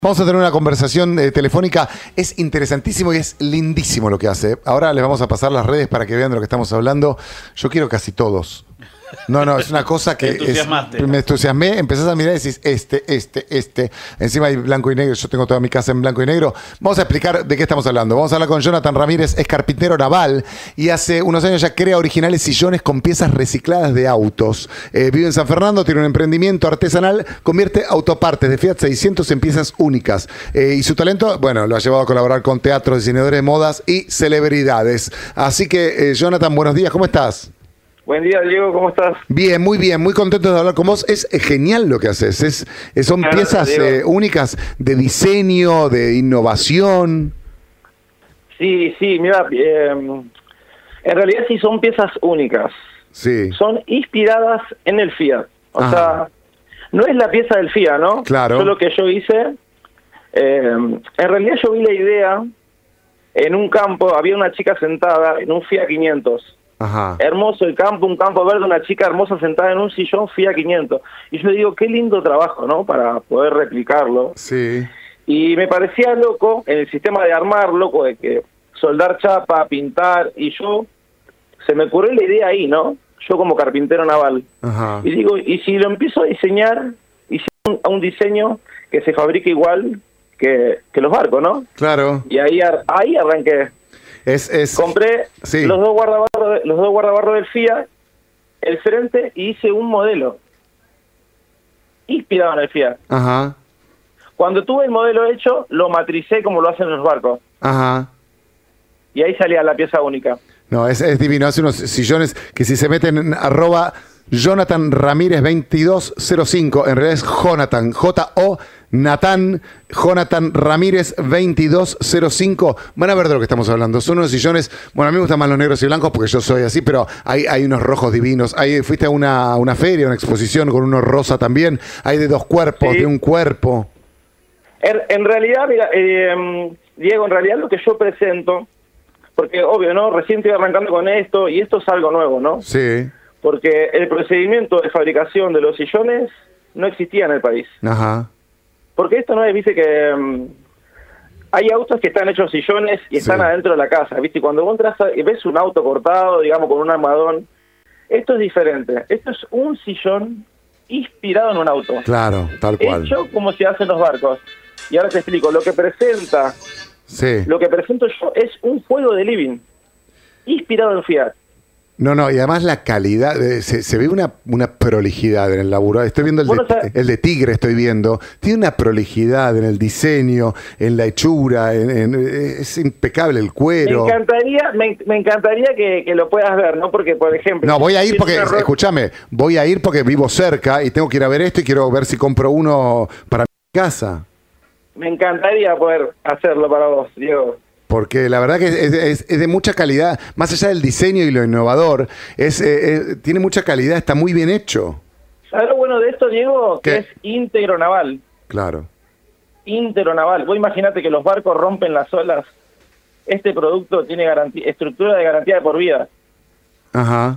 Vamos a tener una conversación telefónica. Es interesantísimo y es lindísimo lo que hace. Ahora les vamos a pasar las redes para que vean de lo que estamos hablando. Yo quiero casi todos. No, es una cosa que me entusiasmé, empezás a mirar y decís este. Encima hay blanco y negro, yo tengo toda mi casa en blanco y negro. Vamos a explicar de qué estamos hablando. Vamos a hablar con Jonathan Ramírez, es carpintero naval y hace unos años ya crea originales sillones con piezas recicladas de autos. Vive en San Fernando, tiene un emprendimiento artesanal, convierte autopartes de Fiat 600 en piezas únicas. Y su talento, bueno, lo ha llevado a colaborar con teatros, diseñadores de modas y celebridades. Así que, Jonathan, buenos días, ¿cómo estás? Buen día, Diego, ¿cómo estás? Bien, muy contento de hablar con vos. Es genial lo que haces. Son piezas únicas de diseño, de innovación. Sí, mira, en realidad sí son piezas únicas. Sí. Son inspiradas en el Fiat. O sea, no es la pieza del Fiat, ¿no? Claro. Yo lo que yo hice, en realidad yo vi la idea en un campo, había una chica sentada en un Fiat 500. Ajá. Hermoso el campo, un campo verde, una chica hermosa sentada en un sillón Fiat 500. Y yo digo, qué lindo trabajo, ¿no? Para poder replicarlo. Sí. Y me parecía loco en el sistema de armar, loco, de que soldar chapa, pintar, y se me ocurrió la idea ahí, ¿no? Yo como carpintero naval. Ajá. Y digo, y si lo empiezo a diseñar, a un diseño que se fabrique igual que los barcos, ¿no? Claro. Y ahí arranqué. Compré los dos guardabarros del Fiat, el frente, y hice un modelo inspirado en el Fiat. Ajá. Cuando tuve el modelo hecho, lo matricé como lo hacen los barcos. Realidad Y ahí salía la pieza única. No, es divino. Hace unos sillones que si se meten en @Jonathan Ramírez 2205, en realidad es Jonathan, Jonathan Ramírez 2205. Van a ver de lo que estamos hablando. Son unos sillones, bueno, a mí me gustan más los negros y blancos porque yo soy así, pero hay unos rojos divinos. Ahí fuiste a una feria, una exposición con unos rosa también. Hay de dos cuerpos, sí. De un cuerpo. En realidad, mira, Diego, en realidad lo que yo presento, porque obvio, ¿no? Recién estoy arrancando con esto y esto es algo nuevo, ¿no? Sí. Porque el procedimiento de fabricación de los sillones no existía en el país. Ajá. Porque esto no es, viste, que hay autos que están hechos sillones y están adentro de la casa, viste, y cuando vos entras y ves un auto cortado, digamos, con un armadón, esto es diferente. Esto es un sillón inspirado en un auto. Claro, tal cual. Hecho como se hacen los barcos. Y ahora te explico, lo que presento yo es un juego de living, inspirado en Fiat. No, y además la calidad, se ve una prolijidad en el laburo. Estoy viendo el de Tigre, estoy viendo. Tiene una prolijidad en el diseño, en la hechura, es impecable el cuero. Me encantaría que lo puedas ver, ¿no? Porque, por ejemplo... No, voy a ir porque, escúchame, voy a ir porque vivo cerca y tengo que ir a ver esto y quiero ver si compro uno para mi casa. Me encantaría poder hacerlo para vos, Diego. Porque la verdad que es de mucha calidad, más allá del diseño y lo innovador, tiene mucha calidad, está muy bien hecho. ¿Sabes lo bueno de esto, Diego? ¿Qué? Que es íntegro naval. Claro. Íntegro naval. Vos imaginate que los barcos rompen las olas. Este producto tiene estructura de garantía de por vida. Ajá.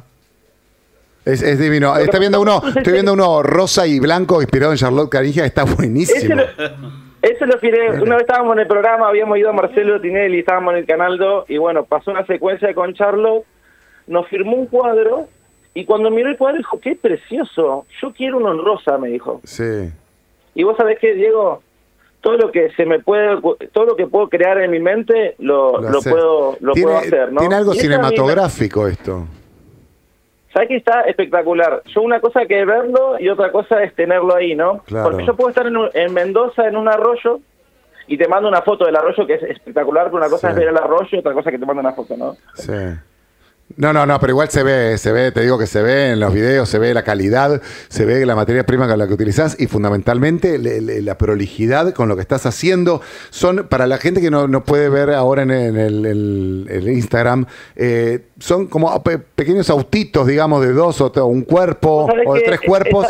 Es divino. Estoy viendo uno rosa y blanco inspirado en Charlotte Canija, está buenísimo. Ese lo firé. Una vez estábamos en el programa, habíamos ido a Marcelo Tinelli, estábamos en el Canal 2, y bueno, pasó una secuencia con Charlotte, nos firmó un cuadro, y cuando miró el cuadro dijo, qué precioso, yo quiero uno en rosa, me dijo. Sí. Y vos sabés que, Diego, todo lo que puedo crear en mi mente, lo puedo hacer, ¿no? Tiene algo cinematográfico esto. ¿Sabes que está espectacular? Yo una cosa que es verlo y otra cosa es tenerlo ahí, ¿no? Claro. Porque yo puedo estar en Mendoza en un arroyo y te mando una foto del arroyo que es espectacular, pero una cosa es ver el arroyo y otra cosa es que te mando una foto, ¿no? Sí. No, pero igual se ve, te digo que se ve en los videos, se ve la calidad, se ve la materia prima con la que utilizás y fundamentalmente la prolijidad con lo que estás haciendo. Son, para la gente que no puede ver ahora en el Instagram, son como pequeños autitos, digamos, de dos o un cuerpo o de tres cuerpos,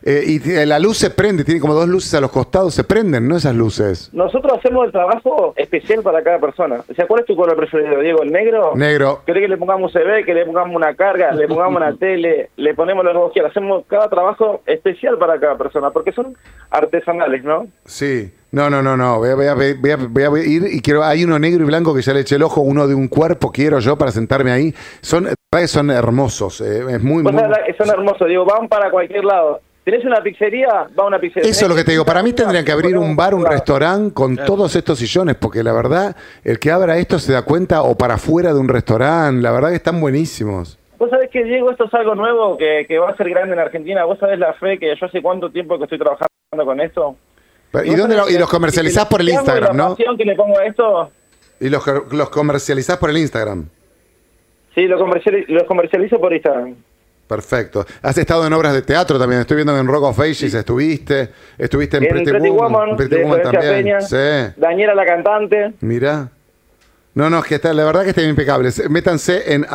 la luz se prende, tiene como 2 luces a los costados, se prenden, ¿no? Esas luces. Nosotros hacemos el trabajo especial para cada persona. O sea, ¿cuál es tu color preferido, Diego? ¿El negro? Negro. ¿Querés que le pongamos CV, que le pongamos una carga, le pongamos una tele, le ponemos lo que vos quieras? Hacemos cada trabajo especial para cada persona, porque son artesanales, ¿no? Sí. No. Voy a ir y quiero. Hay uno negro y blanco que ya le eché el ojo, uno de un cuerpo quiero yo para sentarme ahí. Son hermosos. Es muy. Son hermosos, Diego. Van para cualquier lado. ¿Tenés una pizzería? Va a una pizzería. Eso es lo que te digo. Para mí tendrían que abrir un bar, un restaurante con todos estos sillones, porque la verdad, el que abra esto se da cuenta, o para afuera de un restaurante, la verdad que están buenísimos. Vos sabés que, Diego, esto es algo nuevo que va a ser grande en Argentina. Vos sabés la fe que yo hace cuánto tiempo que estoy trabajando con esto. ¿Y dónde y los comercializás por el Instagram, no? La pasión que le pongo a esto. ¿Y los comercializás por el Instagram? Sí, los comercializo por Instagram. Perfecto. Has estado en obras de teatro también. Estoy viendo que en Rock of Ages estuviste en Pretty Woman también. Peña. Sí. Daniela la cantante. Mirá. No, es que la verdad que está impecable. Métanse en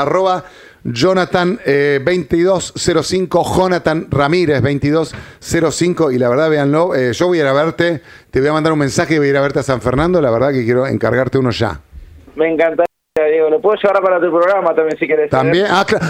@Jonathan2205, Jonathan Ramírez 2205, y la verdad, véanlo. Yo voy a ir a verte, te voy a mandar un mensaje y voy a ir a verte a San Fernando. La verdad que quiero encargarte uno ya. Me encanta. Diego, lo puedo llevar para tu programa también si querés. También,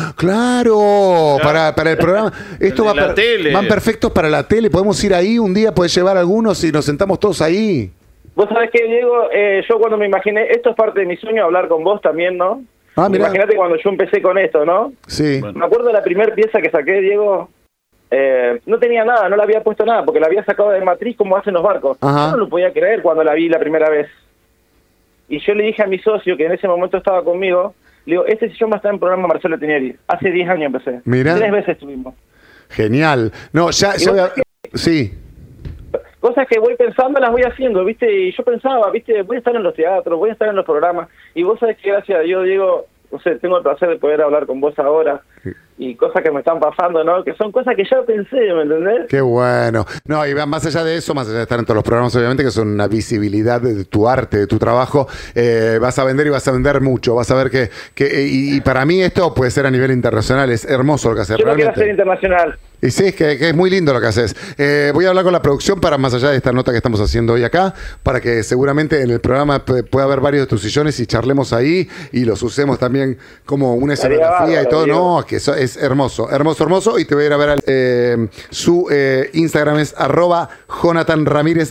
claro, para el programa. Esto van perfectos para la tele. Podemos ir ahí un día, puedes llevar algunos y nos sentamos todos ahí. Vos sabés que, Diego, yo cuando me imaginé, esto es parte de mi sueño, hablar con vos también, ¿no? Imagínate cuando yo empecé con esto, ¿no? Sí. Bueno. Me acuerdo de la primera pieza que saqué, Diego. No tenía nada, no le había puesto nada, porque la había sacado de matriz como hacen los barcos. Ajá. Yo no lo podía creer cuando la vi la primera vez. Y yo le dije a mi socio, que en ese momento estaba conmigo, le digo, este sillón va a estar en programa Marcelo Tinieri. Hace 10 años empecé. Mirá. 3 veces estuvimos. Genial. No, sí. Cosas que voy pensando las voy haciendo, ¿viste? Y yo pensaba, ¿viste? Voy a estar en los teatros, voy a estar en los programas. Y vos sabés que gracias a Dios, Diego, no sé, tengo el placer de poder hablar con vos ahora. Y cosas que me están pasando, ¿no? Que son cosas que ya pensé, ¿me entendés? Qué bueno. No, y más allá de eso, más allá de estar en todos los programas, obviamente, que son una visibilidad de tu arte, de tu trabajo, vas a vender y vas a vender mucho. Vas a ver y para mí esto puede ser a nivel internacional. Es hermoso lo que haces. Yo no quiero hacer internacional. Y sí, es que es muy lindo lo que haces. Voy a hablar con la producción para, más allá de esta nota que estamos haciendo hoy acá, para que seguramente en el programa pueda haber varios de tus sillones y charlemos ahí y los usemos también como una escenografía y todo. No, es que eso es hermoso. Y te voy a ir a ver su Instagram es @Jonathan Ramírez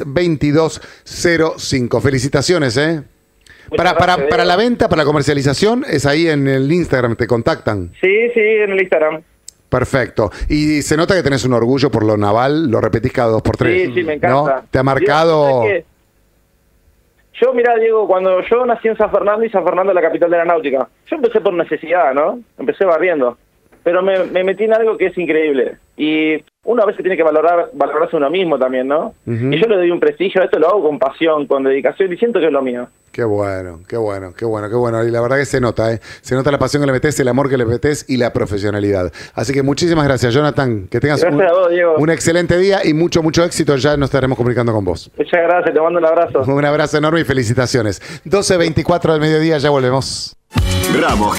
2205. Felicitaciones, Para la venta, para la comercialización, es ahí en el Instagram, te contactan. Sí, en el Instagram. Perfecto. Y se nota que tenés un orgullo por lo naval, lo repetís cada 2x3. Sí, me encanta. ¿No? ¿Te ha marcado? Yo, mirá, Diego, cuando yo nací en San Fernando, y San Fernando es la capital de la náutica, yo empecé por necesidad, ¿no? Empecé barriendo. Pero me metí en algo que es increíble. Y uno a veces tiene que valorarse uno mismo también, ¿no? Y yo le doy un prestigio, esto lo hago con pasión, con dedicación, y siento que es lo mío. Qué bueno. Y la verdad que se nota, Se nota la pasión que le metés, el amor que le metés y la profesionalidad. Así que muchísimas gracias, Jonathan. Que tengas un excelente día y mucho éxito. Ya nos estaremos comunicando con vos. Muchas gracias, te mando un abrazo. Un abrazo enorme y felicitaciones. 12:24 del mediodía, ya volvemos. Ramos